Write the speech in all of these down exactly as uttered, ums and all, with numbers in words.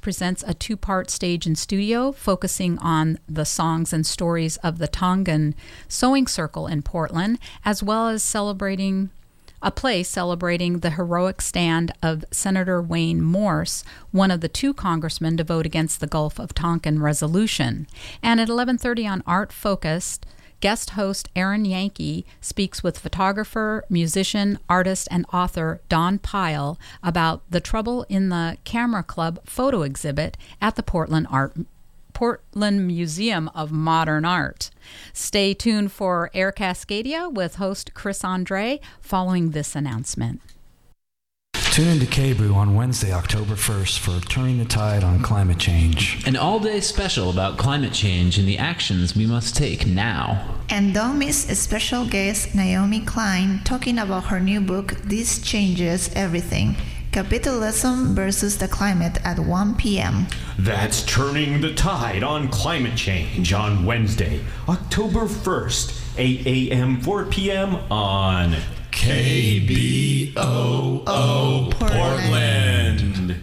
presents a two-part stage and studio focusing on the songs and stories of the Tongan Sewing Circle in Portland, as well as celebrating a play celebrating the heroic stand of Senator Wayne Morse, one of the two congressmen to vote against the Gulf of Tonkin resolution. And at eleven thirty on Art Focused, guest host Aaron Yankee speaks with photographer, musician, artist, and author Don Pyle about the Trouble in the Camera Club photo exhibit at the Portland Art Portland Museum of Modern Art. Stay tuned for Air Cascadia with host Chris Andre following this announcement. Tune into K B O O on Wednesday, October first for Turning the Tide on Climate Change. An all-day special about climate change and the actions we must take now. And don't miss a special guest, Naomi Klein, talking about her new book, This Changes Everything: Capitalism versus the Climate at one p.m. That's Turning the Tide on Climate Change on Wednesday, October first, eight a.m., four p.m. on K B O O Portland.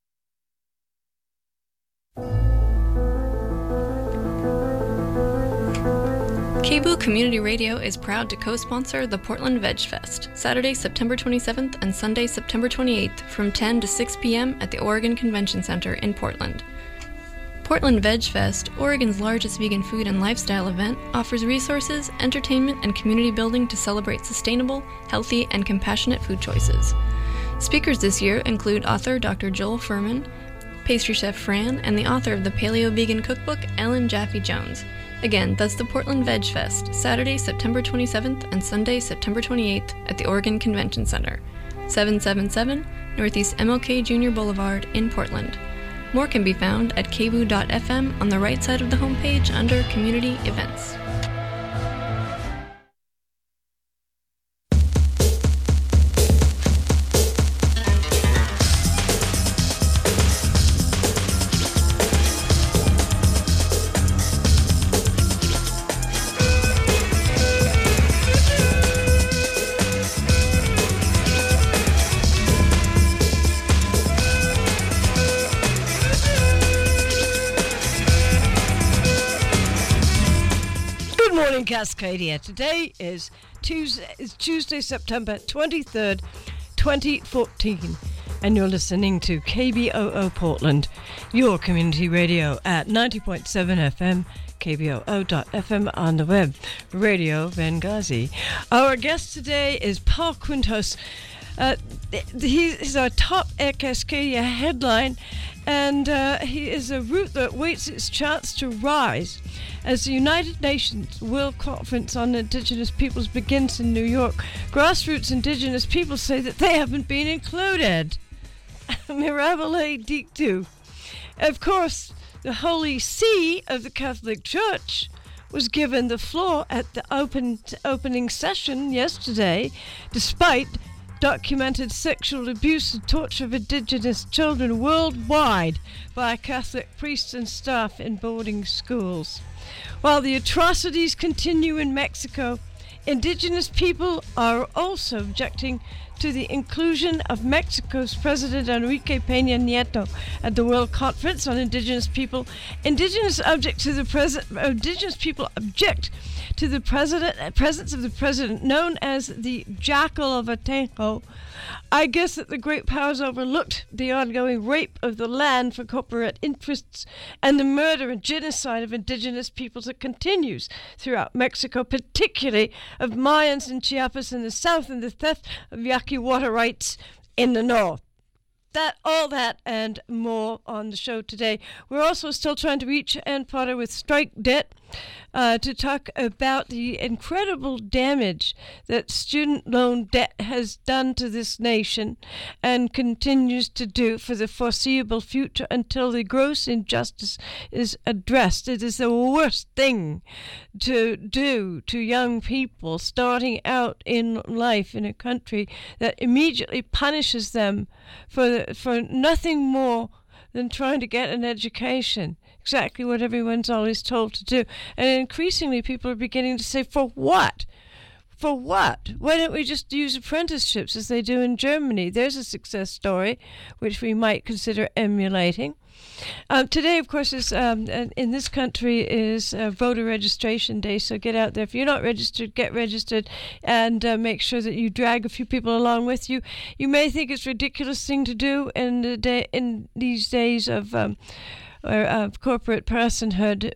K B O O Community Radio is proud to co-sponsor the Portland Veg Fest, Saturday, September twenty-seventh and Sunday, September twenty-eighth from ten to six p.m. at the Oregon Convention Center in Portland. Portland Veg Fest, Oregon's largest vegan food and lifestyle event, offers resources, entertainment, and community building to celebrate sustainable, healthy, and compassionate food choices. Speakers this year include author Doctor Joel Furman, pastry chef Fran, and the author of the Paleo Vegan Cookbook, Ellen Jaffe Jones. Again, that's the Portland Veg Fest, Saturday, September twenty-seventh and Sunday, September twenty-eighth at the Oregon Convention Center, seven seventy-seven Northeast M L K Junior Boulevard in Portland. More can be found at k b o o dot f m on the right side of the homepage under Community Events. Cascadia. Today is Tuesday, is Tuesday, September twenty-third, twenty fourteen, and you're listening to K B O O Portland, your community radio at ninety point seven F M, k b o o dot f m on the web, Radio Benghazi. Our guest today is Paul Quintos. Uh, he is our top Air Cascadia headline, and uh, he is a root that waits its chance to rise as the United Nations World Conference on Indigenous Peoples begins in New York. Grassroots Indigenous people say that they haven't been included. Mirabile dictu. Of course, the Holy See of the Catholic Church was given the floor at the open opening session yesterday, despite documented sexual abuse and torture of Indigenous children worldwide by Catholic priests and staff in boarding schools. While the atrocities continue in Mexico, Indigenous people are also objecting to the inclusion of Mexico's President Enrique Peña Nieto at the World Conference on Indigenous People. Indigenous object to the president. Indigenous people object to the president, presence of the president, known as the Jackal of Atenco. I guess that the great powers overlooked the ongoing rape of the land for corporate interests and the murder and genocide of indigenous peoples that continues throughout Mexico, particularly of Mayans in Chiapas in the south and the theft of Yaqui water rights in the north. That, all that, and more on the show today. We're also still trying to reach Ann Potter with Strike Debt uh, to talk about the incredible damage that student loan debt has done to this nation and continues to do for the foreseeable future until the gross injustice is addressed. It is the worst thing to do to young people starting out in life in a country that immediately punishes them for for nothing more than trying to get an education. Exactly what everyone's always told to do. And increasingly people are beginning to say, for what? For what? Why don't we just use apprenticeships as they do in Germany? There's a success story which we might consider emulating. Um, today, of course, is um, in this country is uh, voter registration day. So get out there. If you're not registered, get registered, and uh, make sure that you drag a few people along with you. You may think it's a ridiculous thing to do in the day in these days of um, or, of corporate personhood.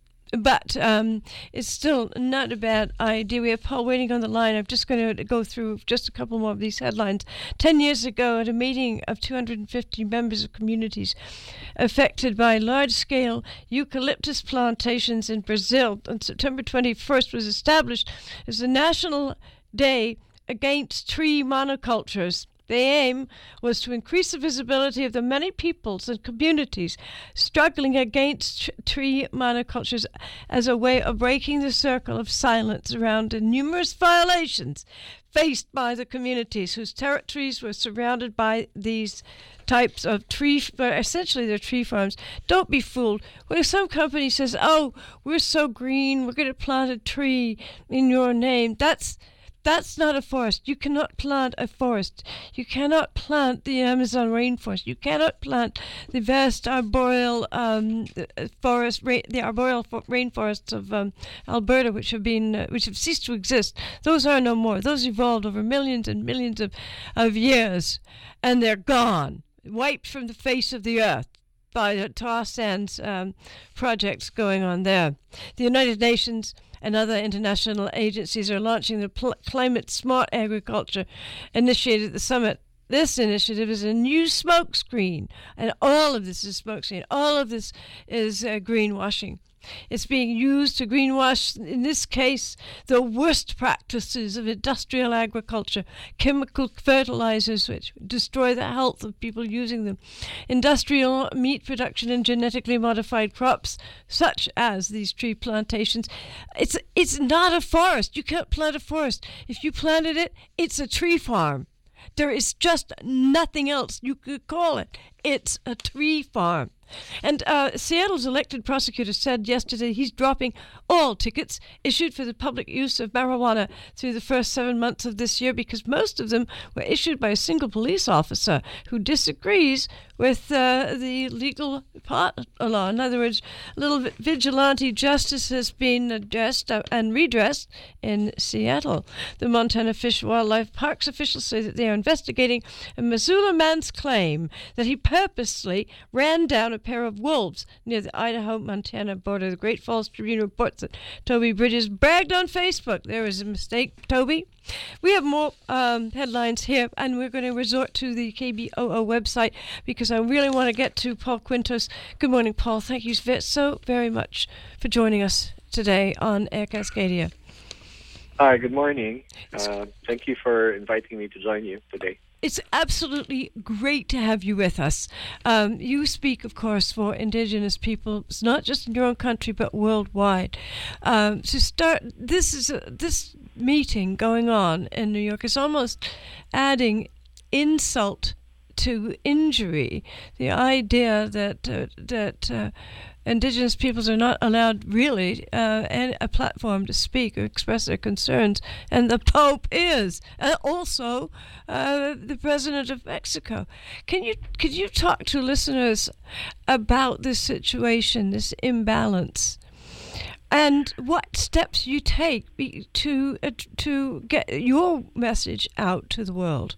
But um, it's still not a bad idea. We have Paul waiting on the line. I'm just going to go through just a couple more of these headlines. Ten years ago, at a meeting of two hundred fifty members of communities affected by large-scale eucalyptus plantations in Brazil, on September twenty-first was established as the National Day Against Tree Monocultures. The aim was to increase the visibility of the many peoples and communities struggling against tr- tree monocultures as a way of breaking the circle of silence around the numerous violations faced by the communities whose territories were surrounded by these types of tree, essentially they're tree farms. Don't be fooled. When some company says, oh, we're so green, we're going to plant a tree in your name, that's That's not a forest. You cannot plant a forest. You cannot plant the Amazon rainforest. You cannot plant the vast arboreal um, forest, ra- the arboreal fo- rainforests of um, Alberta, which have been, uh, which have ceased to exist. Those are no more. Those evolved over millions and millions of, of years, and they're gone, wiped from the face of the earth by the tar sands um, projects going on there. The United Nations and other international agencies are launching the Pl- Climate Smart Agriculture initiative at the summit. This initiative is a new smokescreen, and all of this is smokescreen. All of this is uh, greenwashing. It's being used to greenwash, in this case, the worst practices of industrial agriculture, chemical fertilizers which destroy the health of people using them, industrial meat production and genetically modified crops, such as these tree plantations. It's, it's not a forest. You can't plant a forest. If you planted it, it's a tree farm. There is just nothing else you could call it. It's a tree farm. And uh, Seattle's elected prosecutor said yesterday he's dropping all tickets issued for the public use of marijuana through the first seven months of this year because most of them were issued by a single police officer who disagrees with uh, the legal part of law. In other words, a little bit vigilante justice has been addressed and redressed in Seattle. The Montana Fish and Wildlife Parks officials say that they are investigating a Missoula man's claim that he purposely ran down a pair of wolves near the Idaho-Montana border. The Great Falls Tribune reports that Toby Bridges bragged on Facebook. There was a mistake, Toby. We have more um, headlines here, and we're going to resort to the K B O O website because I really want to get to Paul Quintos. Good morning, Paul. Thank you so very much for joining us today on Air Cascadia. Hi, good morning. Uh, thank you for inviting me to join you today. It's absolutely great to have you with us. Um, you speak, of course, for Indigenous peoples, not just in your own country, but worldwide. Um, to start, this is a, this meeting going on in New York is almost adding insult to injury. The idea that uh, that uh, Indigenous peoples are not allowed really uh, a platform to speak or express their concerns, and the Pope is, and also uh, the President of Mexico. Can you could you talk to listeners about this situation, this imbalance, and what steps you take to uh, to get your message out to the world?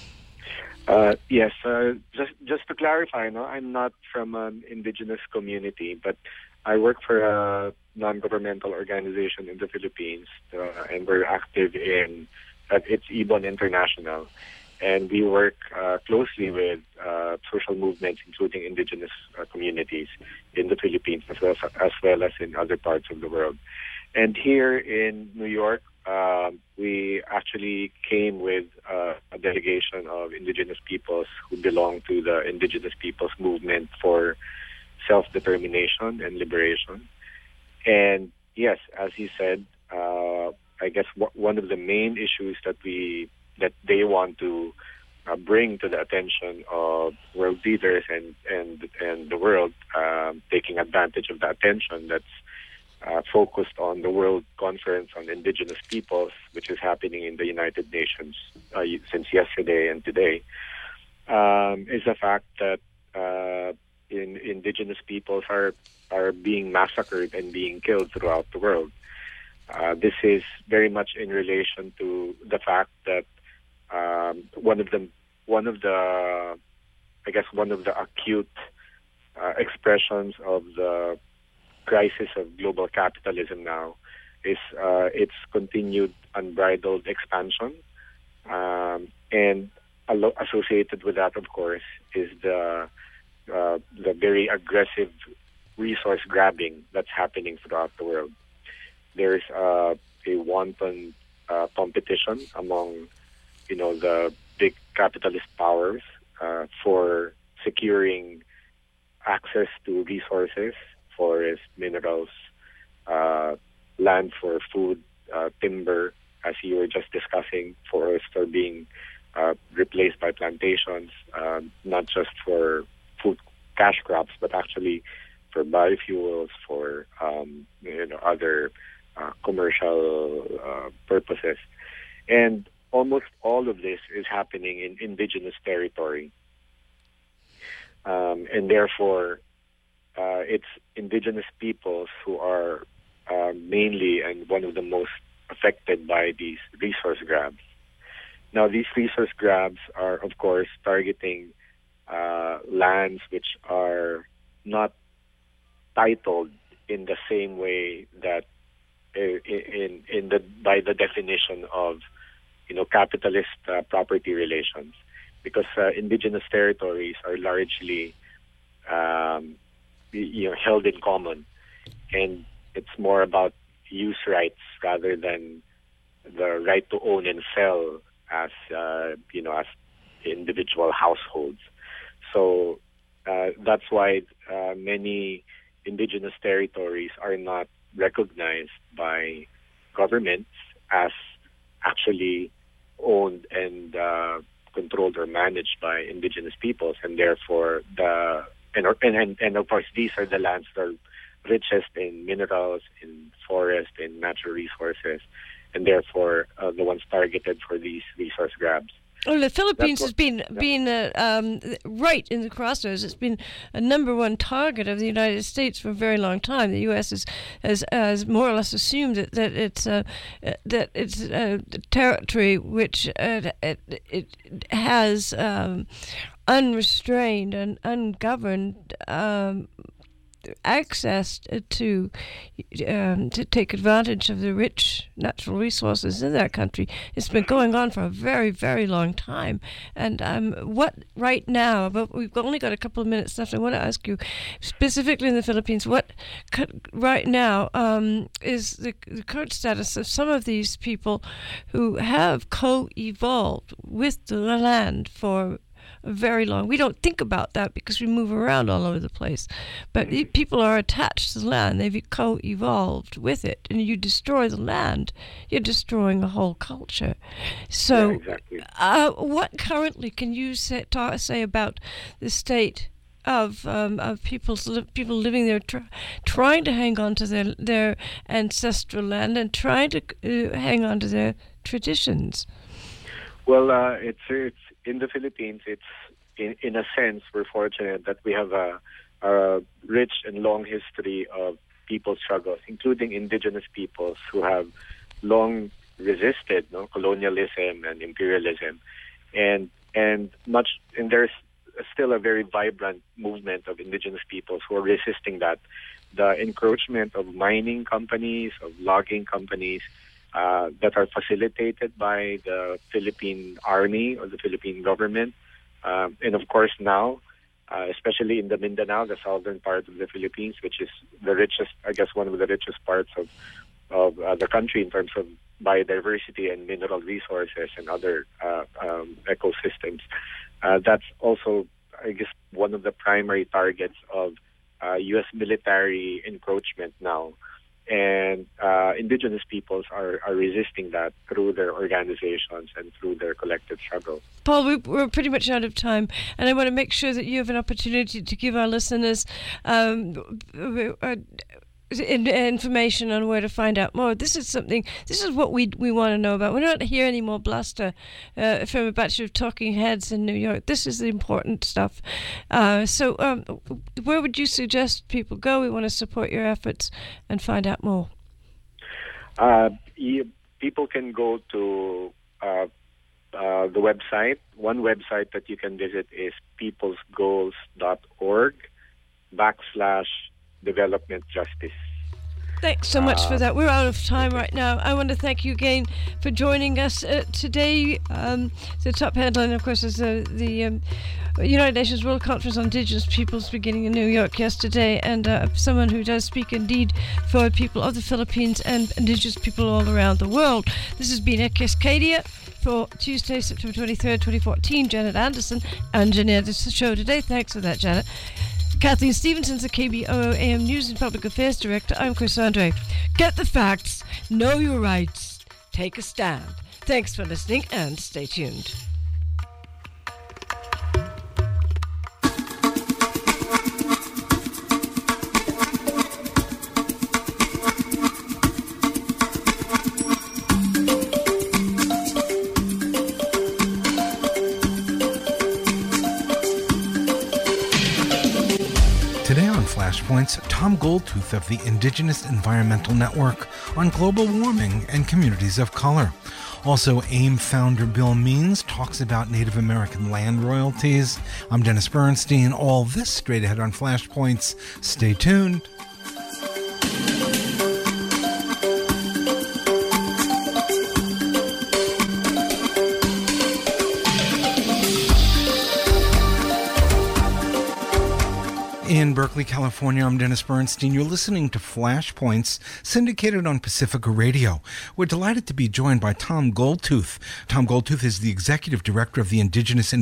Uh, yes, uh, just just to clarify, no, I'm not from an indigenous community, but I work for a non-governmental organization in the Philippines, uh, and we're active in, uh, it's Ibon International, and we work uh, closely with uh, social movements, including indigenous uh, communities in the Philippines, as well as, as well as in other parts of the world. And here in New York, uh, we actually came with uh, a delegation of indigenous peoples who belong to the Indigenous Peoples Movement for Self-Determination and Liberation. And yes, as he said, uh, I guess w- one of the main issues that we that they want to uh, bring to the attention of world leaders and and and the world, uh, taking advantage of the attention that's Uh, focused on the World Conference on Indigenous Peoples, which is happening in the United Nations uh, since yesterday and today, um, is the fact that uh, in, indigenous peoples are are being massacred and being killed throughout the world. Uh, this is very much in relation to the fact that um, one of the one of the I guess one of the acute uh, expressions of the crisis of global capitalism now is uh, its continued unbridled expansion, um, and alo- associated with that, of course, is the uh, the very aggressive resource grabbing that's happening throughout the world. There's uh, a wanton uh, competition among, you know, the big capitalist powers uh, for securing access to resources, forests, minerals, uh, land for food, uh, timber, as you were just discussing. Forests are being uh, replaced by plantations, uh, not just for food cash crops, but actually for biofuels, for um, you know, other uh, commercial uh, purposes. And almost all of this is happening in indigenous territory. Um, and therefore, uh, it's indigenous peoples who are uh, mainly and one of the most affected by these resource grabs. Now, these resource grabs are, of course, targeting uh, lands which are not titled in the same way that uh, in in the by the definition of, you know, capitalist uh, property relations, because uh, indigenous territories are largely um, you know held in common, and it's more about use rights rather than the right to own and sell as uh, you know as individual households. So uh, that's why uh, many indigenous territories are not recognized by governments as actually owned and uh, controlled or managed by indigenous peoples, and therefore the and and and of course these are the lands that are richest in minerals, in forest, in natural resources, and therefore uh, the ones targeted for these resource grabs. Well, the Philippines what, has been yeah. been uh, um, right in the crossroads. It's been a number one target of the United States for a very long time. The U S has has, has more or less assumed that, that it's uh, that it's a territory which uh, it, it has um, unrestrained and ungoverned Um, access to um, to take advantage of the rich natural resources in that country. It's been going on for a very, very long time. And um, what right now, but we've only got a couple of minutes left, I want to ask you, specifically in the Philippines, what right now um, is the, the current status of some of these people who have co-evolved with the land for very long. We don't think about that because we move around all over the place. But people are attached to the land. They've co-evolved with it. And you destroy the land, you're destroying a whole culture. So yeah, exactly. uh, what currently can you say, talk, say about the state of um, of people's li- people living there, tr- trying to hang on to their, their ancestral land and trying to uh, hang on to their traditions? Well, uh, it's it's in the Philippines. It's in in a sense we're fortunate that we have a, a rich and long history of people struggles, including indigenous peoples who have long resisted no, colonialism and imperialism, and and much and there's still a very vibrant movement of indigenous peoples who are resisting that, the encroachment of mining companies, of logging companies. Uh, that are facilitated by the Philippine Army or the Philippine government. Um, and of course now, uh, especially in the Mindanao, the southern part of the Philippines, which is the richest, I guess one of the richest parts of, of uh, the country in terms of biodiversity and mineral resources and other uh, um, ecosystems. Uh, that's also, I guess, one of the primary targets of uh, U S military encroachment now. And uh, indigenous peoples are, are resisting that through their organizations and through their collective struggle. Paul, we, we're pretty much out of time, and I want to make sure that you have an opportunity to give our listeners um, uh, in, information on where to find out more. This is something, this is what we we want to know about. We're not here anymore, bluster uh, from a batch of talking heads in New York. This is the important stuff. Uh, so um, where would you suggest people go? We want to support your efforts and find out more. Uh, you, people can go to uh, uh, the website. One website that you can visit is peoplesgoals.org backslash development justice. Thanks so much uh, for that. We're out of time right now. I want to thank you again for joining us uh, today. Um, the top headline, of course, is the, the um, United Nations World Conference on Indigenous Peoples beginning in New York yesterday, and uh, someone who does speak indeed for people of the Philippines and Indigenous people all around the world. This has been Cascadia for Tuesday, September twenty-third, twenty fourteen. Janet Anderson and Jeanette is the show today. Thanks for that, Janet. Kathleen Stevenson's the K B O O A M News and Public Affairs Director. I'm Chris Andre. Get the facts, know your rights, take a stand. Thanks for listening and stay tuned. Flashpoints, Tom Goldtooth of the Indigenous Environmental Network on global warming and communities of color. Also, AIM founder Bill Means talks about Native American land royalties. I'm Dennis Bernstein. All this straight ahead on Flashpoints. Stay tuned. In Berkeley, California, I'm Dennis Bernstein. You're listening to Flashpoints, syndicated on Pacifica Radio. We're delighted to be joined by Tom Goldtooth. Tom Goldtooth is the Executive Director of the Indigenous